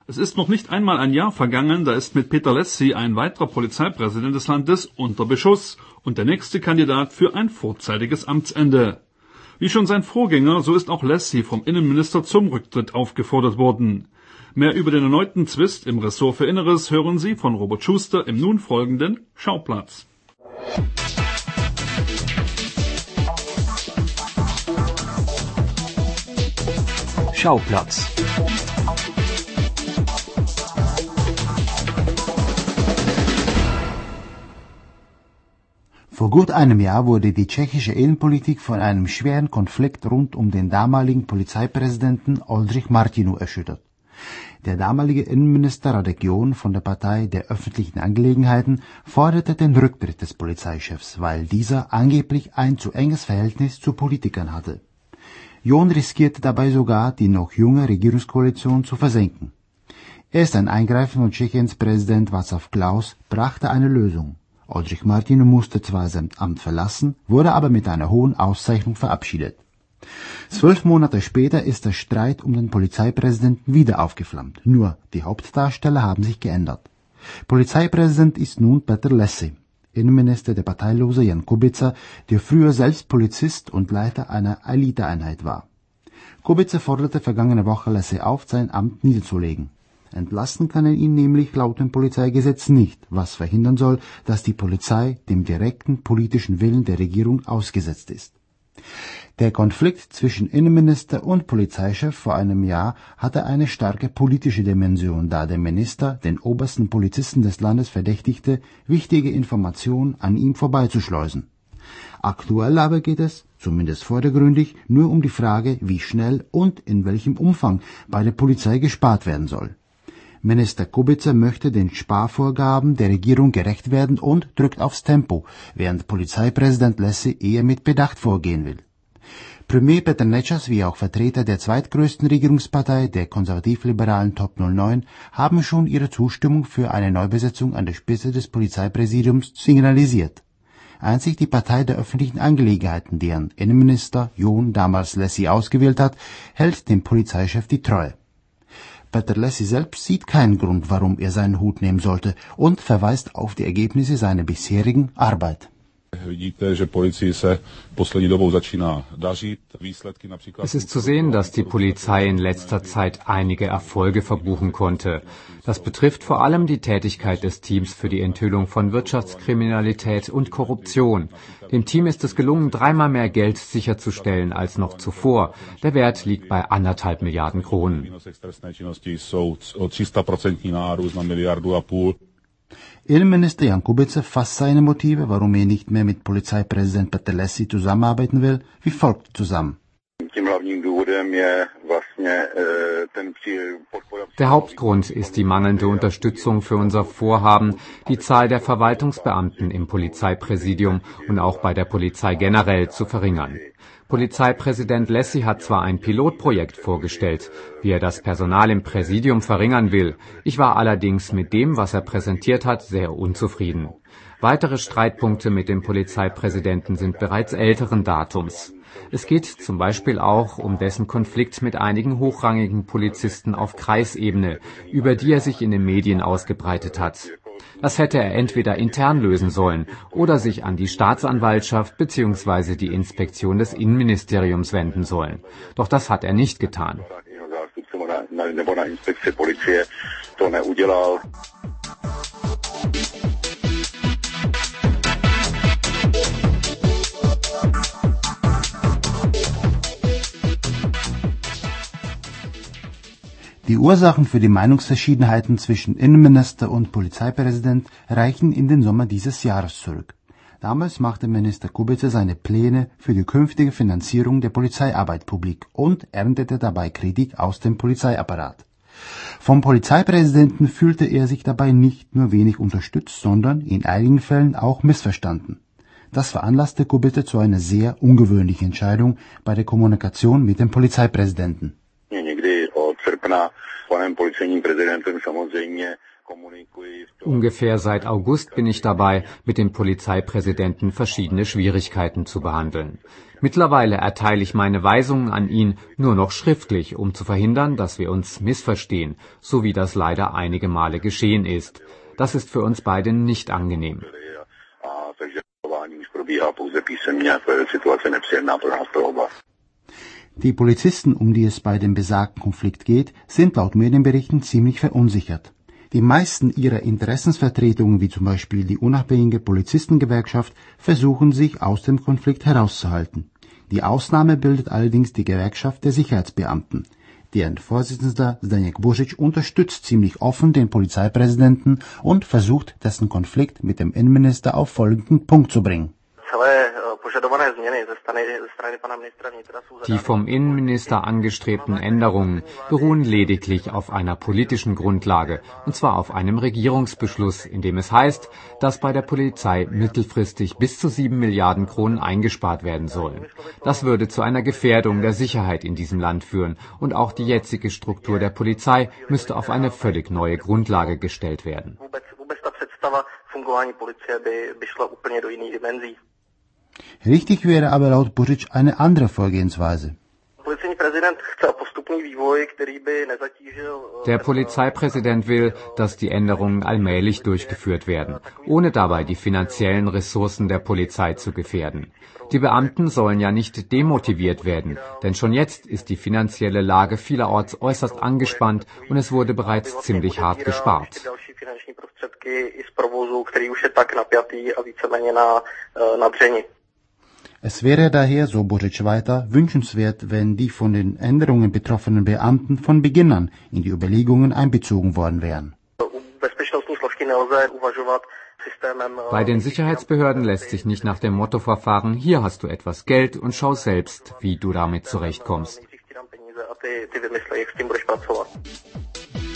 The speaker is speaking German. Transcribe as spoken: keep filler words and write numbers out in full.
Es ist noch nicht einmal ein Jahr vergangen, da ist mit Peter Lessi ein weiterer Polizeipräsident des Landes unter Beschuss und der nächste Kandidat für ein vorzeitiges Amtsende. Wie schon sein Vorgänger, so ist auch Lessi vom Innenminister zum Rücktritt aufgefordert worden. Mehr über den erneuten Zwist im Ressort für Inneres hören Sie von Robert Schuster im nun folgenden Schauplatz. Schauplatz. Vor gut einem Jahr wurde die tschechische Innenpolitik von einem schweren Konflikt rund um den damaligen Polizeipräsidenten Oldřich Martinů erschüttert. Der damalige Innenminister Radek John von der Partei der öffentlichen Angelegenheiten forderte den Rücktritt des Polizeichefs, weil dieser angeblich ein zu enges Verhältnis zu Politikern hatte. John riskierte dabei sogar, die noch junge Regierungskoalition zu versenken. Erst ein Eingreifen von Tschechiens Präsident Václav Klaus brachte eine Lösung. Oldřich Martinů musste zwar sein Amt verlassen, wurde aber mit einer hohen Auszeichnung verabschiedet. Zwölf Monate später ist der Streit um den Polizeipräsidenten wieder aufgeflammt. Nur die Hauptdarsteller haben sich geändert. Polizeipräsident ist nun Petr Lessi, Innenminister der Parteilose Jan Kubica, der früher selbst Polizist und Leiter einer Eliteeinheit war. Kubica forderte vergangene Woche Lessi auf, sein Amt niederzulegen. Entlassen kann er ihn nämlich laut dem Polizeigesetz nicht, was verhindern soll, dass die Polizei dem direkten politischen Willen der Regierung ausgesetzt ist. Der Konflikt zwischen Innenminister und Polizeichef vor einem Jahr hatte eine starke politische Dimension, da der Minister den obersten Polizisten des Landes verdächtigte, wichtige Informationen an ihm vorbeizuschleusen. Aktuell aber geht es, zumindest vordergründig, nur um die Frage, wie schnell und in welchem Umfang bei der Polizei gespart werden soll. Minister Kubica möchte den Sparvorgaben der Regierung gerecht werden und drückt aufs Tempo, während Polizeipräsident Lessi eher mit Bedacht vorgehen will. Premier Petr Nečas wie auch Vertreter der zweitgrößten Regierungspartei, der konservativ-liberalen Top null neun, haben schon ihre Zustimmung für eine Neubesetzung an der Spitze des Polizeipräsidiums signalisiert. Einzig die Partei der öffentlichen Angelegenheiten, deren Innenminister John damals Lessi ausgewählt hat, hält dem Polizeichef die Treue. Petr Lessi selbst sieht keinen Grund, warum er seinen Hut nehmen sollte und verweist auf die Ergebnisse seiner bisherigen Arbeit. Es ist zu sehen, dass die Polizei in letzter Zeit einige Erfolge verbuchen konnte. Das betrifft vor allem die Tätigkeit des Teams für die Enthüllung von Wirtschaftskriminalität und Korruption. Dem Team ist es gelungen, dreimal mehr Geld sicherzustellen als noch zuvor. Der Wert liegt bei anderthalb Milliarden Kronen. Innenminister Jan Kubica fasst seine Motive, warum er nicht mehr mit Polizeipräsident Petr Lessi zusammenarbeiten will, wie folgt zusammen. Der Hauptgrund ist die mangelnde Unterstützung für unser Vorhaben, die Zahl der Verwaltungsbeamten im Polizeipräsidium und auch bei der Polizei generell zu verringern. Polizeipräsident Lessi hat zwar ein Pilotprojekt vorgestellt, wie er das Personal im Präsidium verringern will. Ich war allerdings mit dem, was er präsentiert hat, sehr unzufrieden. Weitere Streitpunkte mit dem Polizeipräsidenten sind bereits älteren Datums. Es geht zum Beispiel auch um dessen Konflikt mit einigen hochrangigen Polizisten auf Kreisebene, über die er sich in den Medien ausgebreitet hat. Das hätte er entweder intern lösen sollen oder sich an die Staatsanwaltschaft bzw. die Inspektion des Innenministeriums wenden sollen. Doch das hat er nicht getan. Die Ursachen für die Meinungsverschiedenheiten zwischen Innenminister und Polizeipräsident reichen in den Sommer dieses Jahres zurück. Damals machte Minister Kubica seine Pläne für die künftige Finanzierung der Polizeiarbeit publik und erntete dabei Kritik aus dem Polizeiapparat. Vom Polizeipräsidenten fühlte er sich dabei nicht nur wenig unterstützt, sondern in einigen Fällen auch missverstanden. Das veranlasste Kubica zu einer sehr ungewöhnlichen Entscheidung bei der Kommunikation mit dem Polizeipräsidenten. Ungefähr seit August bin ich dabei, mit dem Polizeipräsidenten verschiedene Schwierigkeiten zu behandeln. Mittlerweile erteile ich meine Weisungen an ihn nur noch schriftlich, um zu verhindern, dass wir uns missverstehen, so wie das leider einige Male geschehen ist. Das ist für uns beide nicht angenehm. Die Polizisten, um die es bei dem besagten Konflikt geht, sind laut Medienberichten ziemlich verunsichert. Die meisten ihrer Interessensvertretungen, wie zum Beispiel die unabhängige Polizistengewerkschaft, versuchen sich aus dem Konflikt herauszuhalten. Die Ausnahme bildet allerdings die Gewerkschaft der Sicherheitsbeamten. Deren Vorsitzender Zdeněk Božič unterstützt ziemlich offen den Polizeipräsidenten und versucht, dessen Konflikt mit dem Innenminister auf folgenden Punkt zu bringen. Die vom Innenminister angestrebten Änderungen beruhen lediglich auf einer politischen Grundlage, und zwar auf einem Regierungsbeschluss, in dem es heißt, dass bei der Polizei mittelfristig bis zu sieben Milliarden Kronen eingespart werden sollen. Das würde zu einer Gefährdung der Sicherheit in diesem Land führen, und auch die jetzige Struktur der Polizei müsste auf eine völlig neue Grundlage gestellt werden. Richtig wäre aber laut Božič eine andere Vorgehensweise. Der Polizeipräsident will, dass die Änderungen allmählich durchgeführt werden, ohne dabei die finanziellen Ressourcen der Polizei zu gefährden. Die Beamten sollen ja nicht demotiviert werden, denn schon jetzt ist die finanzielle Lage vielerorts äußerst angespannt und es wurde bereits ziemlich hart gespart. Es wäre daher, so Božič weiter, wünschenswert, wenn die von den Änderungen betroffenen Beamten von Beginn an in die Überlegungen einbezogen worden wären. Bei den Sicherheitsbehörden lässt sich nicht nach dem Motto verfahren, hier hast du etwas Geld und schau selbst, wie du damit zurechtkommst.